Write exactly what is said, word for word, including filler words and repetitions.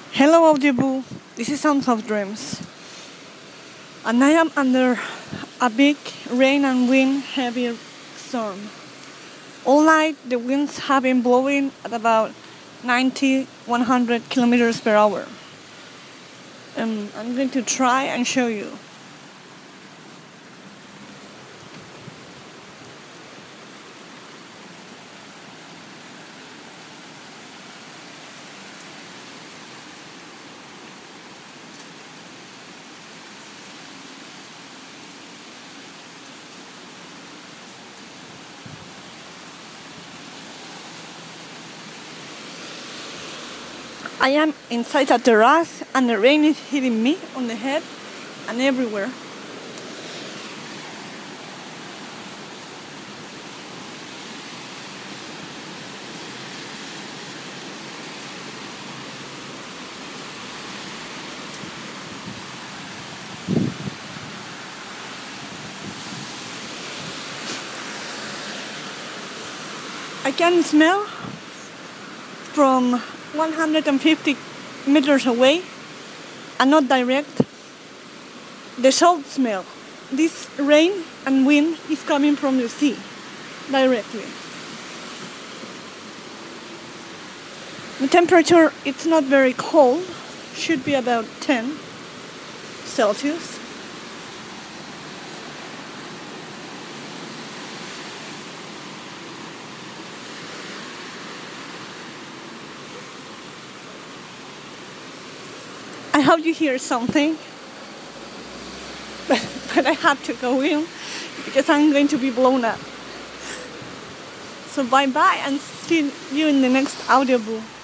Hello Audible, this is Sounds of Dreams, and I am under a big rain and wind heavy storm. All night the winds have been blowing at about ninety to one hundred kilometers per hour. Um, I'm going to try and show you. I am inside a terrace and the rain is hitting me on the head and everywhere. I can smell from one hundred fifty meters away and not direct the salt smell. This rain and wind is coming from the sea directly. The temperature, it's not very cold, should be about ten Celsius. I hope you hear something, but, but I have to go in because I'm going to be blown up. So bye bye and see you in the next audiobook.